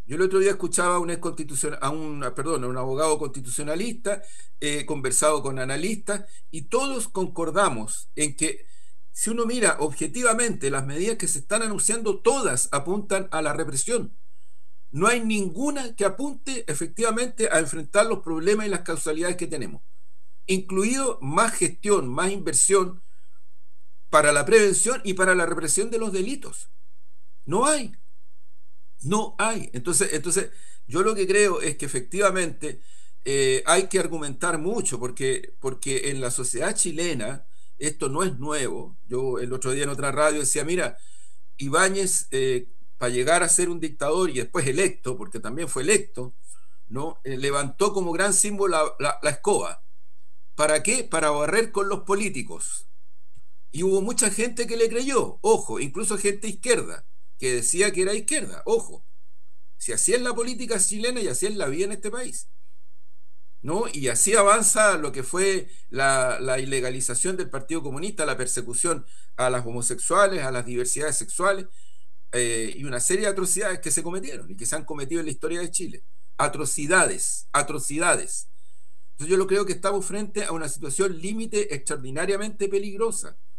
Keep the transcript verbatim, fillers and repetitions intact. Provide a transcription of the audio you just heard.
Yo el otro día escuchaba a un, ex constitucion- a un, perdón, a un abogado constitucionalista, he conversado con analistas y todos concordamos en que si uno mira objetivamente las medidas que se están anunciando, todas apuntan a la represión. No hay ninguna que apunte efectivamente a enfrentar los problemas y las causalidades que tenemos, incluido más gestión, más inversión para la prevención y para la represión de los delitos. No hay, no hay. Entonces, entonces yo lo que creo es que efectivamente eh, hay que argumentar mucho porque, porque en la sociedad chilena esto no es nuevo. Yo el otro día en otra radio decía, mira, Ibáñez, eh, para llegar a ser un dictador y después electo, porque también fue electo, ¿no? Eh, levantó como gran símbolo la, la, la escoba. ¿Para qué? Para barrer con los políticos. Y hubo mucha gente que le creyó, ojo, incluso gente izquierda, que decía que era izquierda, ojo. Si así es la política chilena y así es la vida en este país, ¿no? Y así avanza lo que fue la, la ilegalización del Partido Comunista, la persecución a las homosexuales, a las diversidades sexuales, eh, y una serie de atrocidades que se cometieron y que se han cometido en la historia de Chile. Atrocidades, atrocidades. Entonces yo lo creo que estamos frente a una situación límite extraordinariamente peligrosa.